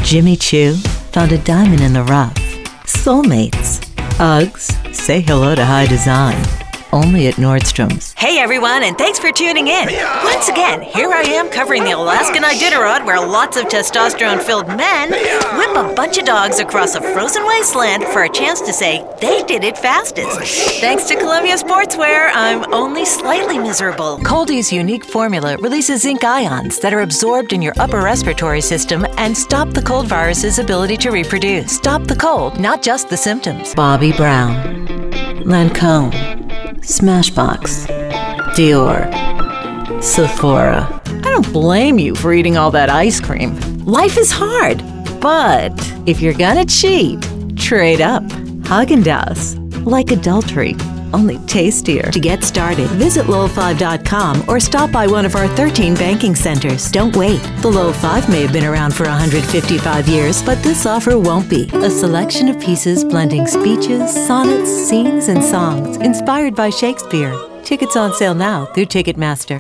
Jimmy Choo found a diamond in the rough. Soulmates. Uggs. Say hello to high design. Only at Nordstrom's. Hey everyone, and thanks for tuning in. Once again, here I am covering the Alaskan Iditarod, where lots of testosterone-filled men whip a bunch of dogs across a frozen wasteland for a chance to say they did it fastest. Thanks to Columbia Sportswear, I'm only slightly miserable. Cold-EEZE unique formula releases zinc ions that are absorbed in your upper respiratory system and stop the cold virus's ability to reproduce. Stop the cold, not just the symptoms. Bobbi Brown. Lancome. Smashbox, Dior, Sephora. I don't blame you for eating all that ice cream. Life is hard, but if you're gonna cheat, trade up. Häagen-Dazs, like adultery, only tastier. To get started, visit Lowell5.com or stop by one of our 13 banking centers. Don't wait. The Lowell 5 may have been around for 155 years, but this offer won't be. A selection of pieces blending speeches, sonnets, scenes, and songs inspired by Shakespeare. Tickets on sale now through Ticketmaster.